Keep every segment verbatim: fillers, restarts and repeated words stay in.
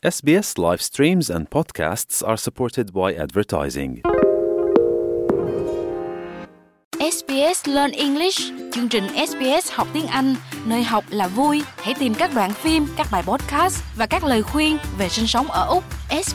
S B S live streams and podcasts are supported by advertising. ét bê ét Learn English, chương trình ét bê ét học tiếng Anh, nơi học là vui. Hãy tìm các đoạn phim, các bài podcast và các lời khuyên về sinh sống ở Úc.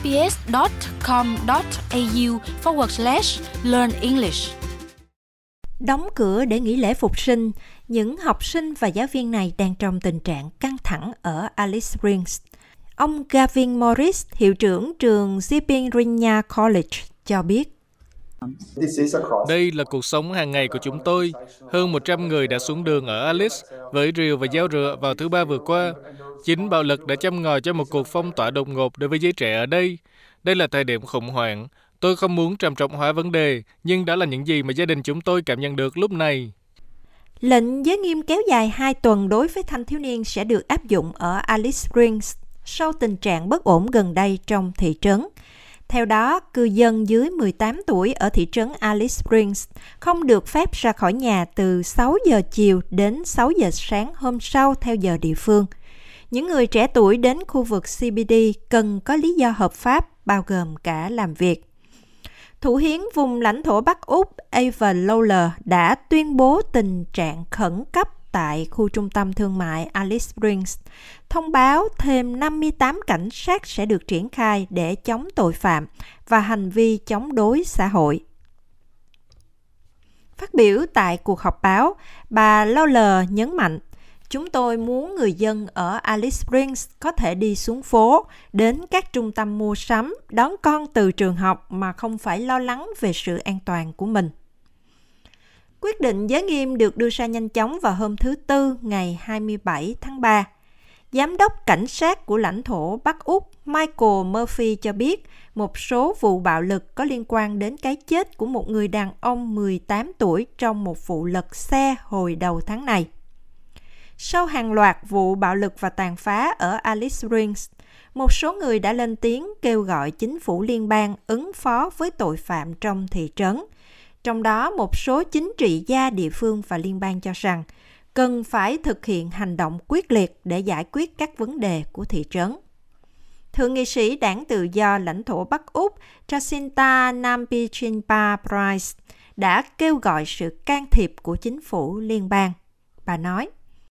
sbs.com.au forward slash learn English. Đóng cửa để nghỉ lễ phục sinh, những học sinh và giáo viên này đang trong tình trạng căng thẳng ở Alice Springs. Ông Gavin Morris, hiệu trưởng trường Zipperingna College, cho biết. Đây là cuộc sống hàng ngày của chúng tôi. Hơn một trăm người đã xuống đường ở Alice với rìu và dao rựa vào thứ Ba vừa qua. Chính bạo lực đã châm ngòi cho một cuộc phong tỏa đột ngột đối với giới trẻ ở đây. Đây là thời điểm khủng hoảng. Tôi không muốn trầm trọng hóa vấn đề, nhưng đó là những gì mà gia đình chúng tôi cảm nhận được lúc này. Lệnh giới nghiêm kéo dài hai tuần đối với thanh thiếu niên sẽ được áp dụng ở Alice Springs sau tình trạng bất ổn gần đây trong thị trấn. Theo đó, cư dân dưới mười tám tuổi ở thị trấn Alice Springs không được phép ra khỏi nhà từ sáu giờ chiều đến sáu giờ sáng hôm sau theo giờ địa phương. Những người trẻ tuổi đến khu vực xê bê đê cần có lý do hợp pháp, bao gồm cả làm việc. Thủ hiến vùng lãnh thổ Bắc Úc Ava Lawler đã tuyên bố tình trạng khẩn cấp tại khu trung tâm thương mại Alice Springs, thông báo thêm năm mươi tám cảnh sát sẽ được triển khai để chống tội phạm và hành vi chống đối xã hội. Phát biểu tại cuộc họp báo, bà Lawler nhấn mạnh, chúng tôi muốn người dân ở Alice Springs có thể đi xuống phố, đến các trung tâm mua sắm, đón con từ trường học mà không phải lo lắng về sự an toàn của mình. Quyết định giới nghiêm được đưa ra nhanh chóng vào hôm thứ Tư ngày hai mươi bảy tháng ba. Giám đốc cảnh sát của lãnh thổ Bắc Úc Michael Murphy cho biết một số vụ bạo lực có liên quan đến cái chết của một người đàn ông mười tám tuổi trong một vụ lật xe hồi đầu tháng này. Sau hàng loạt vụ bạo lực và tàn phá ở Alice Springs, một số người đã lên tiếng kêu gọi chính phủ liên bang ứng phó với tội phạm trong thị trấn. Trong đó, một số chính trị gia địa phương và liên bang cho rằng cần phải thực hiện hành động quyết liệt để giải quyết các vấn đề của thị trấn. Thượng nghị sĩ đảng tự do lãnh thổ Bắc Úc Jacinta Nampijinpa-Price đã kêu gọi sự can thiệp của chính phủ liên bang. Bà nói,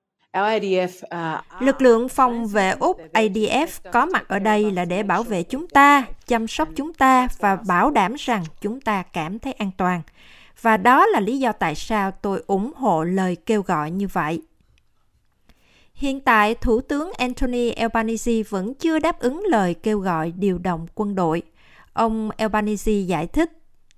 lực lượng phòng vệ Úc A D F có mặt ở đây là để bảo vệ chúng ta, chăm sóc chúng ta và bảo đảm rằng chúng ta cảm thấy an toàn. Và đó là lý do tại sao tôi ủng hộ lời kêu gọi như vậy. Hiện tại, Thủ tướng Anthony Albanese vẫn chưa đáp ứng lời kêu gọi điều động quân đội. Ông Albanese giải thích,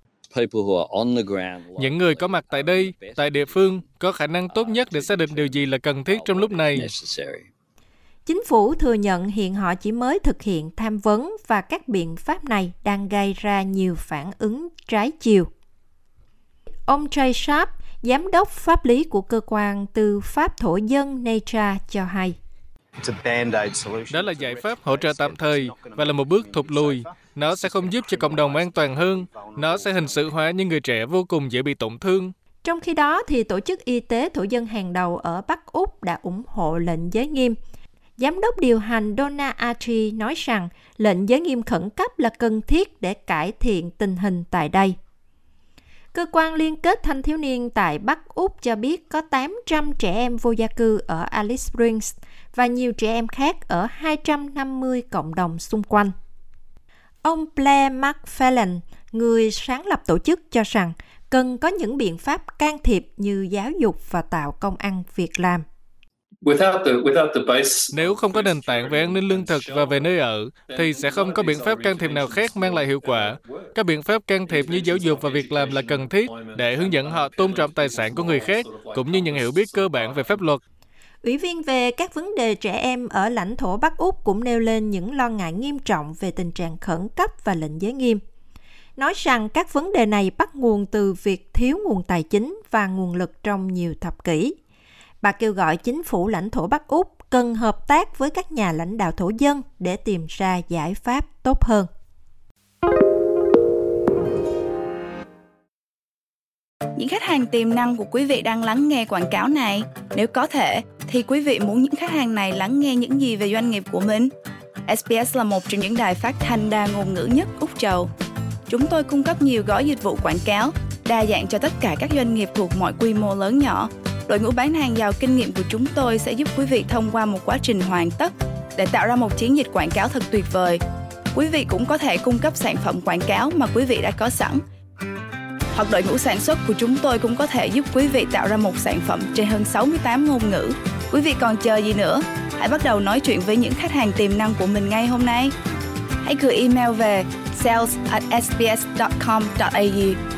những người có mặt tại đây, tại địa phương, có khả năng tốt nhất để xác định điều gì là cần thiết trong lúc này. Chính phủ thừa nhận hiện họ chỉ mới thực hiện tham vấn và các biện pháp này đang gây ra nhiều phản ứng trái chiều. Ông Jay Sharp, giám đốc pháp lý của cơ quan tư pháp thổ dân Nature cho hay, đó là giải pháp hỗ trợ tạm thời và là một bước thụt lùi. Nó sẽ không giúp cho cộng đồng an toàn hơn. Nó sẽ hình sự hóa những người trẻ vô cùng dễ bị tổn thương. Trong khi đó, thì Tổ chức Y tế thổ dân hàng đầu ở Bắc Úc đã ủng hộ lệnh giới nghiêm. Giám đốc điều hành Donna Archie nói rằng lệnh giới nghiêm khẩn cấp là cần thiết để cải thiện tình hình tại đây. Cơ quan liên kết thanh thiếu niên tại Bắc Úc cho biết có tám trăm trẻ em vô gia cư ở Alice Springs và nhiều trẻ em khác ở hai trăm năm mươi cộng đồng xung quanh. Ông Blair McFarlane, người sáng lập tổ chức, cho rằng cần có những biện pháp can thiệp như giáo dục và tạo công ăn việc làm. Nếu không có nền tảng về an ninh lương thực và về nơi ở, thì sẽ không có biện pháp can thiệp nào khác mang lại hiệu quả. Các biện pháp can thiệp như giáo dục và việc làm là cần thiết để hướng dẫn họ tôn trọng tài sản của người khác, cũng như những hiểu biết cơ bản về pháp luật. Ủy viên về các vấn đề trẻ em ở lãnh thổ Bắc Úc cũng nêu lên những lo ngại nghiêm trọng về tình trạng khẩn cấp và lệnh giới nghiêm, nói rằng các vấn đề này bắt nguồn từ việc thiếu nguồn tài chính và nguồn lực trong nhiều thập kỷ. Bà kêu gọi chính phủ lãnh thổ Bắc Úc cần hợp tác với các nhà lãnh đạo thổ dân để tìm ra giải pháp tốt hơn. Những khách hàng tiềm năng của quý vị đang lắng nghe quảng cáo này. Nếu có thể, thì quý vị muốn những khách hàng này lắng nghe những gì về doanh nghiệp của mình? ét bê ét là một trong những đài phát thanh đa ngôn ngữ nhất Úc Châu. Chúng tôi cung cấp nhiều gói dịch vụ quảng cáo, đa dạng cho tất cả các doanh nghiệp thuộc mọi quy mô lớn nhỏ. Đội ngũ bán hàng giàu kinh nghiệm của chúng tôi sẽ giúp quý vị thông qua một quá trình hoàn tất để tạo ra một chiến dịch quảng cáo thật tuyệt vời. Quý vị cũng có thể cung cấp sản phẩm quảng cáo mà quý vị đã có sẵn. Hoặc đội ngũ sản xuất của chúng tôi cũng có thể giúp quý vị tạo ra một sản phẩm trên hơn sáu mươi tám ngôn ngữ. Quý vị còn chờ gì nữa? Hãy bắt đầu nói chuyện với những khách hàng tiềm năng của mình ngay hôm nay. Hãy gửi email về sales at s b s dot com dot a u